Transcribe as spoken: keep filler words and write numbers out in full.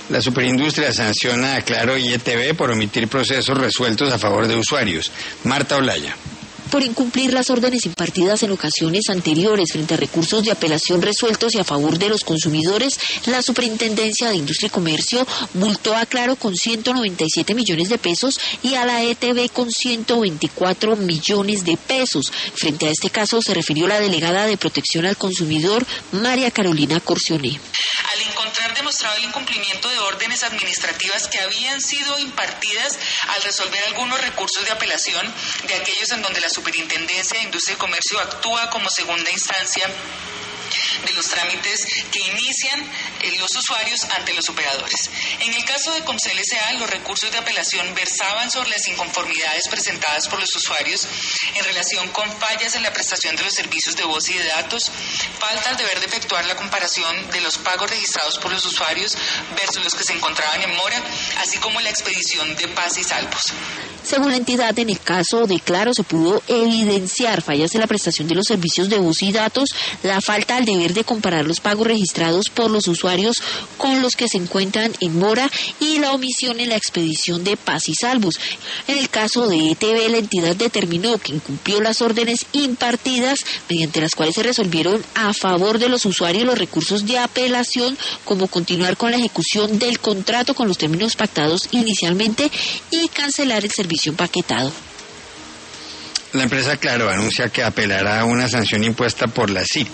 La Superindustria sanciona a Claro y E T V por omitir procesos resueltos a favor de usuarios. Marta Olaya. Por incumplir las órdenes impartidas en ocasiones anteriores frente a recursos de apelación resueltos y a favor de los consumidores, la Superintendencia de Industria y Comercio multó a Claro con ciento noventa y siete millones de pesos y a la E T V con ciento veinticuatro millones de pesos. Frente a este caso se refirió la delegada de Protección al Consumidor, María Carolina Corcioné. Al encontrar demostrado el incumplimiento de órdenes administrativas que habían sido impartidas al resolver algunos recursos de apelación de aquellos en donde la Superintendencia de Industria y Comercio actúa como segunda instancia de los trámites que inician eh, los usuarios ante los operadores. En el caso de Comcel S A, los recursos de apelación versaban sobre las inconformidades presentadas por los usuarios en relación con fallas en la prestación de los servicios de voz y de datos, falta al deber de efectuar la comparación de los pagos registrados por los usuarios versus los que se encontraban en mora, así como la expedición de paz y salvos. Según la entidad, en el caso de Claro se pudo evidenciar fallas en la prestación de los servicios de voz y datos, la falta al deber de comparar los pagos registrados por los usuarios con los que se encuentran en mora y la omisión en la expedición de paz y salvos. En el caso de E T V, la entidad determinó que incumplió las órdenes impartidas mediante las cuales se resolvieron a favor de los usuarios los recursos de apelación, como continuar con la ejecución del contrato con los términos pactados inicialmente y cancelar el servicio empaquetado. La empresa Claro anuncia que apelará a una sanción impuesta por la S I C